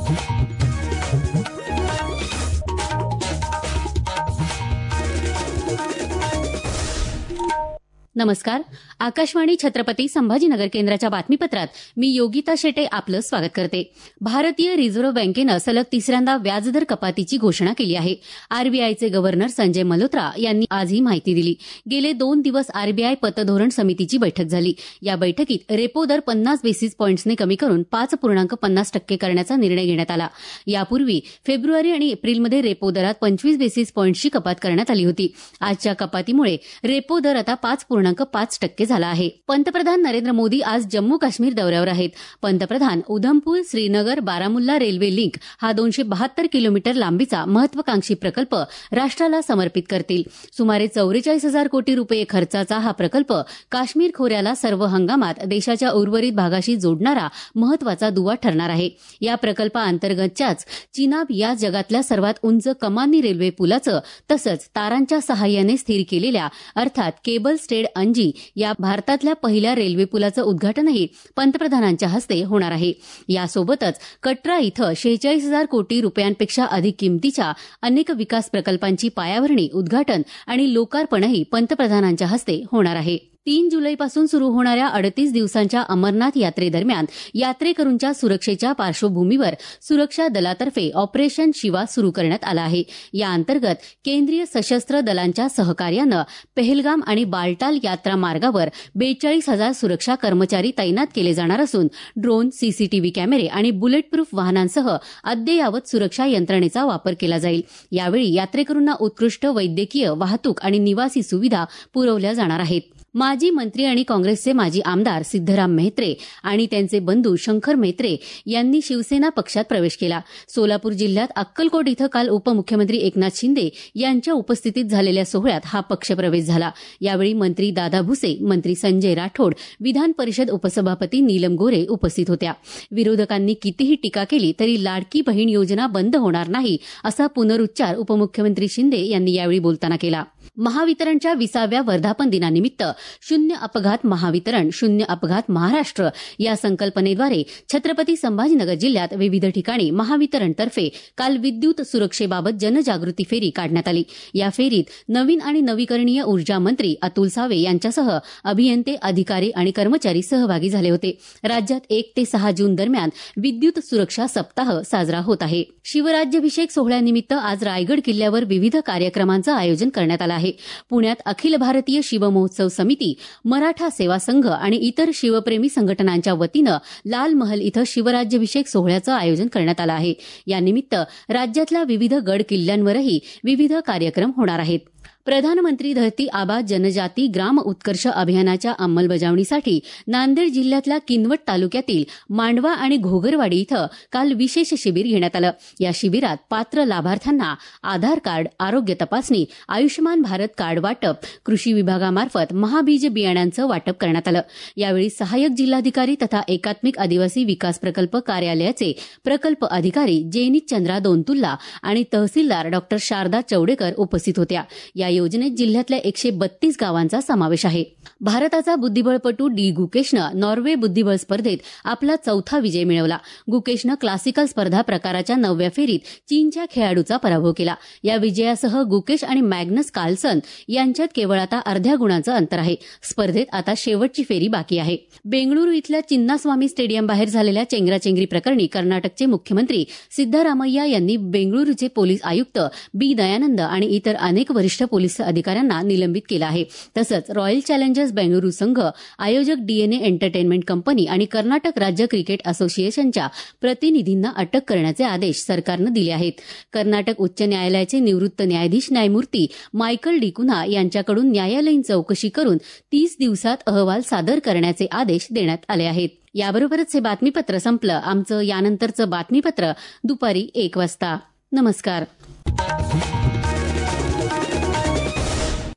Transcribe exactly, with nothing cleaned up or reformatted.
नमस्कार. आकाशवाणी छत्रपती संभाजीनगर केंद्राच्या बातमीपत्रात मी योगिता शेटे आपलं स्वागत करते. भारतीय रिझर्व्ह बँकेनं सलग तिसऱ्यांदा व्याजदर कपातीची घोषणा केली आहे. आरबीआयचे गव्हर्नर संजय मल्होत्रा यांनी आज ही माहिती दिली. गेले दोन दिवस आरबीआय पतधोरण समितीची बैठक झाली. या बैठकीत रेपो दर पन्नास बेसिस पॉईंट्सने कमी करून पाच पूर्णांक पन्नास टक्के करण्याचा निर्णय घेण्यात आला. यापूर्वी फेब्रुवारी आणि एप्रिलमध्ये रेपो दरात पंचवीस बेसिस पॉईंट्सची कपात करण्यात आली होती. आजच्या कपातीमुळे रेपो दर आता पाच पूर्णांक पाच टक्के झाला आहे. पंतप्रधान नरेंद्र मोदी आज जम्मू काश्मीर दौऱ्यावर आहेत. पंतप्रधान उधमपूर श्रीनगर बारामुल्ला रेल्वे लिंक हा दोनशे बहात्तर किलोमीटर लांबीचा महत्वाकांक्षी प्रकल्प राष्ट्राला समर्पित करतील. सुमारे चौवेचाळीस हजार कोटी रुपये खर्चाचा हा प्रकल्प काश्मीर खोऱ्याला सर्व हंगामात देशाच्या उर्वरित भागाशी जोडणारा महत्वाचा दुवा ठरणार आहे. या प्रकल्पाअंतर्गतच्याच चिनाब या जगातल्या सर्वात उंच कमानी रेल्वे पुलाचं तसंच तारांच्या सहाय्याने स्थिर केलेल्या अर्थात केबल स्टेड अंजी या भारतातल्या पहिल्या रेल्वे पुलाचं उद्घाटनही पंतप्रधानांच्या हस्ते होणार आहे. यासोबतच कटरा इथं शेहेचाळीस हजार कोटी रुपयांपेक्षा अधिक किमतीच्या अनेक विकास प्रकल्पांची पायाभरणी, उद्घाटन आणि लोकार्पणही पंतप्रधानांच्या हस्ते होणार आहे. तीन जुलैपासून सुरू होणाऱ्या अडतीस दिवसांच्या अमरनाथ यात्रेदरम्यान यात्रेकरूंच्या सुरक्षेच्या पार्श्वभूमीवर सुरक्षा दलातर्फे ऑपरेशन शिवा सुरू करण्यात आलं आहे. या अंतर्गत केंद्रीय सशस्त्र दलांच्या सहकार्यानं पेहलगाम आणि बालटाल यात्रा मार्गावर बेचाळीस हजार सुरक्षा कर्मचारी तैनात केले जाणार असून ड्रोन, सीसीटीव्ही कॅमेरे आणि बुलेट प्रूफ वाहनांसह अद्ययावत सुरक्षा यंत्रणेचा वापर केला जाईल. यावेळी यात्रेकरूंना उत्कृष्ट वैद्यकीय, वाहतूक आणि निवासी सुविधा पुरवल्या जाणार आहेत. माजी मंत्री आणि काँग्रेसचे माजी आमदार सिद्धराम म्हेत्रे आणि त्यांचे बंधू शंकर म्हेत्रे यांनी शिवसेना पक्षात प्रवेश केला. सोलापूर जिल्ह्यात अक्कलकोट इथं काल उपमुख्यमंत्री एकनाथ शिंदे यांच्या उपस्थितीत झालेल्या सोहळ्यात हा पक्षप्रवेश झाला. यावेळी मंत्री दादा भुसे, मंत्री संजय राठोड, विधान परिषद उपसभापती नीलम गोरे उपस्थित होत्या. विरोधकांनी कितीही टीका केली तरी लाडकी बहीण योजना बंद होणार नाही असा पुनरुच्चार उपमुख्यमंत्री शिंदे यांनी यावेळी बोलताना केला. महावितरणच्या विसाव्या वर्धापन दिनानिमित्त शून्य अपघात महावितरण, शून्य अपघात महाराष्ट्र या संकल्पनेद्वारे छत्रपती संभाजीनगर जिल्ह्यात विविध ठिकाणी महावितरणतर्फे काल विद्युत सुरक्षेबाबत जनजागृती फेरी काढण्यात आली. या फेरीत नवीन आणि नवीकरणीय ऊर्जा मंत्री अतुल सावे यांच्यासह अभियंते, अधिकारी आणि कर्मचारी सहभागी झाले होते. राज्यात एक ते सहा जून दरम्यान विद्युत सुरक्षा सप्ताह साजरा होत आहे. शिवराज्याभिषेक सोहळ्यानिमित्त आज रायगड किल्ल्यावर विविध कार्यक्रमांचं आयोजन करण्यात आलं आहे. पुण्यात अखिल भारतीय शिवमहोत्सव समिती, मराठा सेवा संघ आणि इतर शिवप्रेमी संघटनांच्या वतीनं लाल महल इथं शिवराज्याभिषेक सोहळ्याचं आयोजन करण्यात आलं आहे. यानिमित्त राज्यातल्या विविध गड किल्ल्यांवरही विविध कार्यक्रम होणार आहेत. प्रधानमंत्री धरती आबा जनजाती ग्राम उत्कर्ष अभियानाच्या अंमलबजावणीसाठी नांदेड जिल्ह्यातल्या किनवट तालुक्यातील मांडवा आणि घोगरवाडी इथं काल विशेष शिबिर घेण्यात आलं. या शिबिरात पात्र लाभार्थ्यांना आधार कार्ड, आरोग्य तपासणी, आयुष्यमान भारत कार्ड वाटप, कृषी विभागामार्फत महाबीज बियाण्यांचं वाटप करण्यात आलं. यावेळी सहाय्यक जिल्हाधिकारी तथा एकात्मिक आदिवासी विकास प्रकल्प कार्यालयाचे प्रकल्प अधिकारी जेनित चंद्रा दोनतुल्ला आणि तहसीलदार डॉ शारदा चौडेकर उपस्थित होत्या. या योजनेत जिल्ह्यातल्या एकशे बत्तीस गावांचा समावेश आहे. भारताचा बुद्धिबळपटू डी गुकेशनं नॉर्वे बुद्धिबळ स्पर्धेत आपला चौथा विजय मिळवला. गुकेशनं क्लासिकल स्पर्धा प्रकाराच्या नवव्या फेरीत चीनच्या खेळाडूचा पराभव केला. या विजयासह गुकेश आणि मॅग्नस कार्लसन यांच्यात केवळ आता अर्ध्या गुणांचं अंतर आहे. स्पर्धेत आता शेवटची फेरी बाकी आहे. बेंगळुरू इथल्या चिन्नास्वामी स्टेडियम बाहेर झालेल्या चेंगराचेंगरी प्रकरणी कर्नाटकचे मुख्यमंत्री सिद्धरामय्या यांनी बेंगळुरूचे पोलीस आयुक्त बी दयानंद आणि इतर अनेक वरिष्ठ पोलीस अधिकाऱ्यांना निलंबित केलं आहे. तसंच रॉयल चॅलेंजर्स बेंगळुरू संघ, आयोजक डीएनए एंटरटेनमेंट कंपनी आणि कर्नाटक राज्य क्रिकेट असोसिएशनच्या प्रतिनिधींना अटक करण्याचे आदेश सरकारनं दिले आहेत. कर्नाटक उच्च न्यायालयाचे निवृत्त न्यायाधीश न्यायमूर्ती मायकल डिकुन्हा यांच्याकडून न्यायालयीन चौकशी करून तीस दिवसात अहवाल सादर करण्याचे आदेश देण्यात आले आहेत. याबरोबरच हे बातमीपत्र संपलं. आमचं यानंतरचं बातमीपत्र दुपारी एक वाजता. नमस्कार.